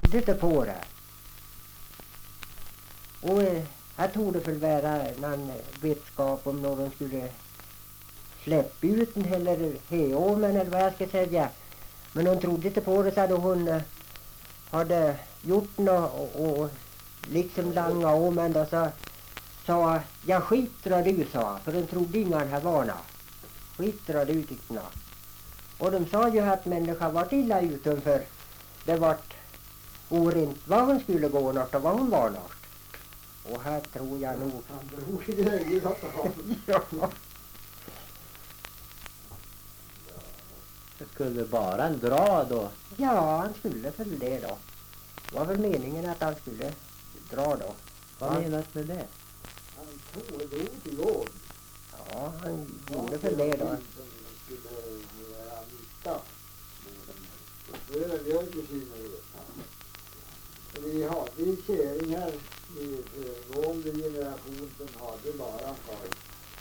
trodde inte på det. Och jag tog det för att vara någon vetskap om någon skulle släppa ut den eller heomen eller vad jag ska säga. Men hon trodde inte på det, så då hon hade gjort något och liksom langa om, men då sa jag skiter du, sa, för de trodde ingen här var något. Skiter du, tyckte jag. Och de sa ju att människan var illa utanför. Det var orent vad hon skulle gå något och vad hon var något. Och här tror jag nog. Ja. Skulle bara en dra då? Ja, han skulle väl det då. Det var väl meningen att han skulle dra då. Vad menas med det? Han tog det ut i gård. Ja, han gjorde väl det då. Skulle göra nytta. Det är mjölk i synnerhet. Vi hade en käring här i föregående generation som hade bara karl.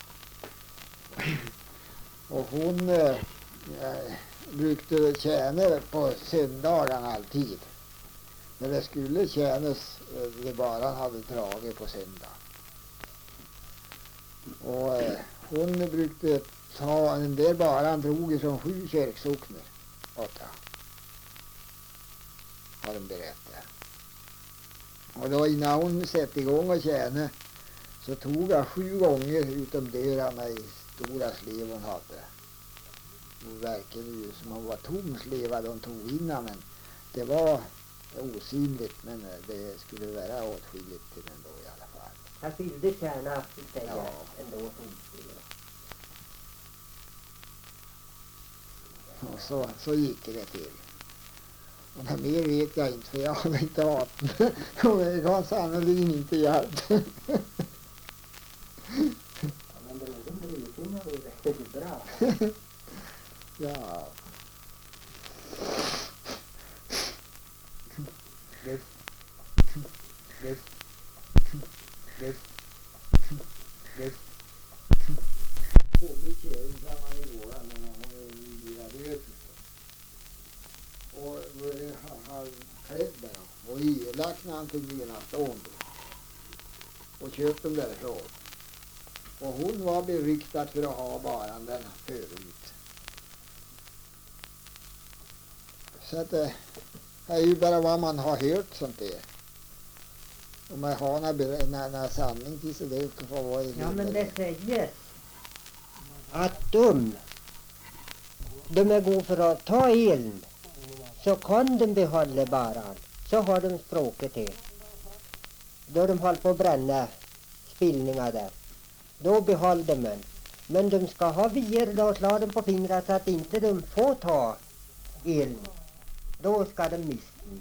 Och hon brukade tjäna på söndagarna alltid. När det skulle tjänas, det bara hade dragit på söndag. Och hon brukade ta en del bara, han drog ifrån 7 kyrksockner. 8. Har de berättat. Och då innan hon satte igång och tjäna så tog jag 7 gånger utom dörrarna i stora slev hon hade. Det verkade ju som hon var tom slevad de tog innan, men det var osynligt, men det skulle vara åtskilligt till ändå i alla fall. Han fyllde tjärna, säger Ja. ändå. Och så gick det till. Och det mer vet jag inte, för jag har inte vapen. Och det har sannolikt inte hjälpt. Ja, men brodern Brytinga var ju väldigt bra. Ja. Både tjejen samma i våra, men hon är i graviditet. Och har klädd där och elak när han tog enastående. Och köpte dem därifrån. Och hon var beryktad för att ha bara den förut. Så att det är ju bara vad man har hört sånt där. Om man har några sanning till sig det får vara i Ja, men det sägs att de är god för att ta elen, så kan de behålla baran. Så har de språket till. Då de håller på att bränna spillningar där. Då behåller de den. Men de ska ha vier då och slå dem på fingrar så att inte de får ta elen. Då ska de mista den.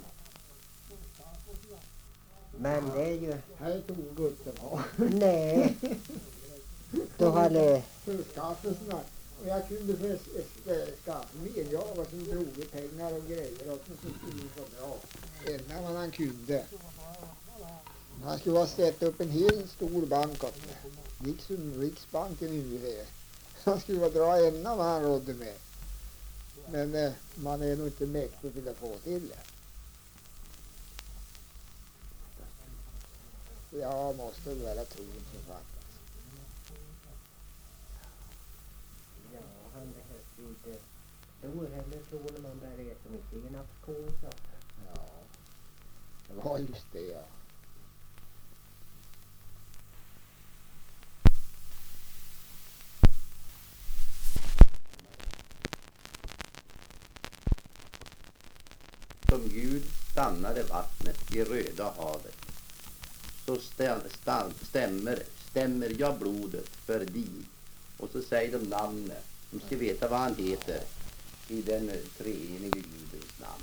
Men det är ju... Här tog Gustav ha. Nej. Då har det... Förskaffelserna. Och jag kunde skaffa mer. Jag var som drog i pengar och grejer och så skulle det så bra. Ända vad han kunde. Han skulle ha ställt upp en hel stor bank åt mig. Liksom Riksbanken ungefär. Han skulle ha dra ända vad han rådde med. Men man är nog inte mäktig till att få till det. Jag måste väl tron som fattas. Ja, han behövs ju inte stor heller, tror när man bär äta mycket senapskål, så. Ja, det var just det, ja. Som Gud stannade vattnet i Röda havet, så stämmer jag blodet för dig. Och så säger de namnet. De ska veta vad han heter i den treenige Gudens namn.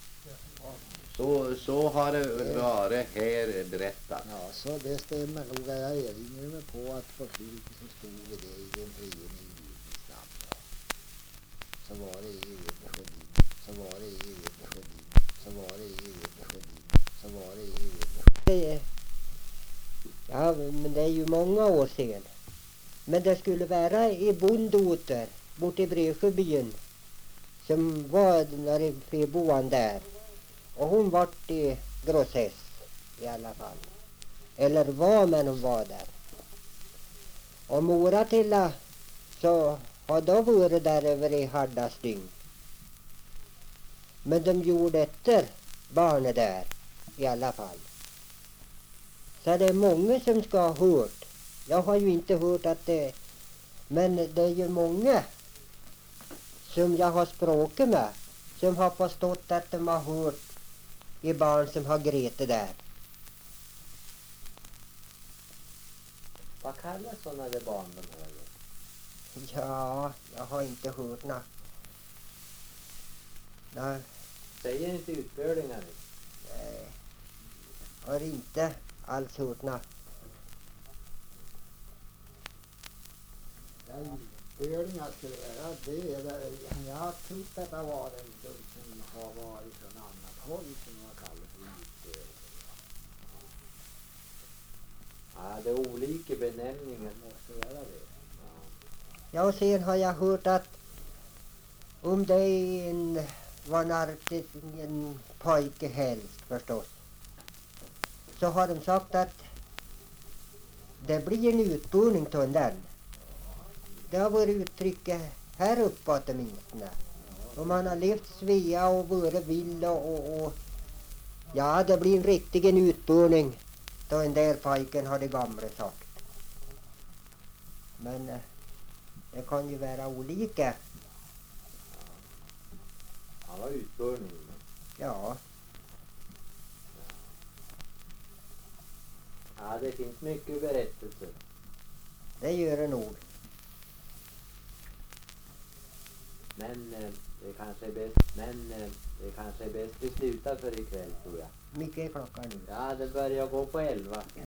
Så har det varit här berättat. Ja, så det stämmer nog. Jag erinrar mig på att på slutet så stod det i den treenige Gudens namn. Ja. Så var det i Ebersjödin. Så var det i Ebersjödin. Så var det i Ebersjödin. Så var det i Ebersjödin. Ja, men det är ju många år sedan. Men det skulle vara i bondoter bort i Bresjöbyn som var när det boan där. Och hon vart i grossess i alla fall. Eller var, men hon var där. Och mora till så har då varit där över i halva stygn. Men de gjorde efter barnet där i alla fall. Så det är många som ska ha hört. Jag har ju inte hört att det... Men det är ju många som jag har språkat med som har förstått att de har hört i barn som har grätit där. Vad kallas sådana där barn de här? Ja, jag har inte hört något. Nej, Säger inte utbörlingar? har inte alls hört något. Utbörlingar skulle vara det. Jag har trott att det var en som har varit från annat håll som man kallar för utbörlingar. Ja, det är olika benämningar. Måste göra det. Ja, och sen har jag hört att om det är en pojke helst förstås, så har de sagt att det blir en utbildning till den. Det har varit uttrycket här uppåt åtminstone. Om man har levt Svea och varit vild och ja, det blir en riktig utbildning då en där pojken har det gamla sagt. Men det kan ju vara olika. Han var utbörning. Ja, Ja, det finns mycket berättelser. det gör det nog. Men det kanske är bäst vi slutar för ikväll, tror jag. Mycket är klockan nu. Ja, det börjar gå på 11.